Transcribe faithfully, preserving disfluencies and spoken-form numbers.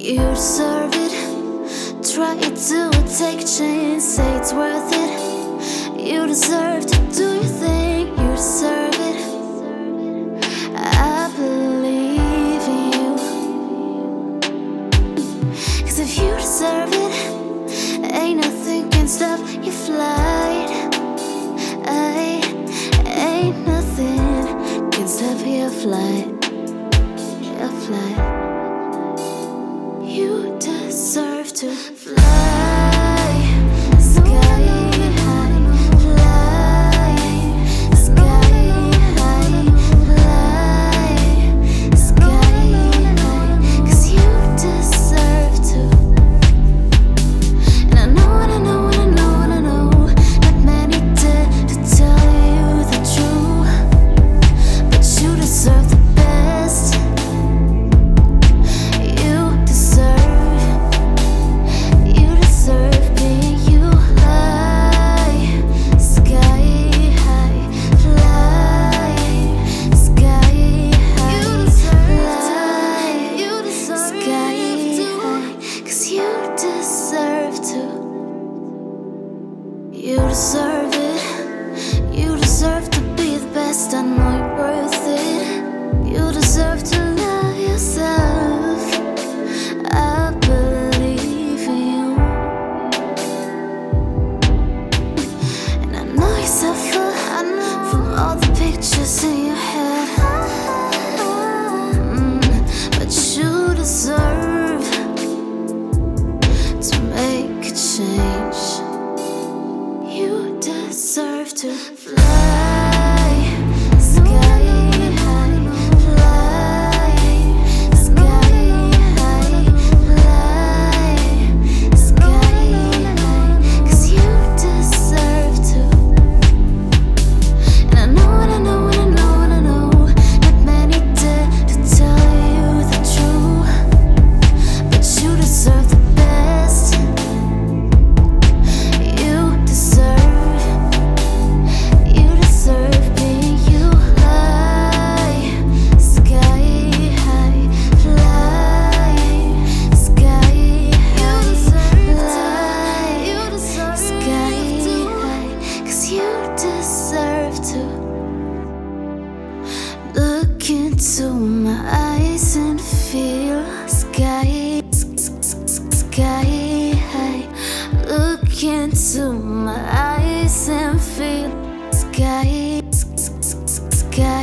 You deserve it. Try to take a chance, say it's worth it. You deserve to do your thing. You deserve it. I believe in you. 'Cause if you deserve it, ain't nothing can stop your flight. I, ain't nothing can stop your flight. Your flight. You deserve to fly, sky high, fly, sky high, fly, sky high. 'Cause you deserve to. And I know, and I know, and I know, and I know, not many dare to tell you the truth, but you deserve the best. You deserve, you deserve being you. Fly, sky high, fly, sky high, fly, you deserve sky high. 'Cause you deserve to. You deserve it. You deserve to be the best. I know you're worth it. You deserve to love yourself. I believe in you. And I know you suffer from all the pictures in your head. Mm, but you deserve to make a change. You deserve to fly, sky high, fly, sky high, fly, sky high. 'Cause you deserve to. And I know, and I know, and I know, and I know, not many dare to tell you the truth, but you deserve the best. You deserve, you deserve being you. Fly, sky high, fly, sky high, fly, you deserve sky high. 'Cause you deserve to. Look into my eyes and feel sky, sky high. Look into my eyes and feel sky, sky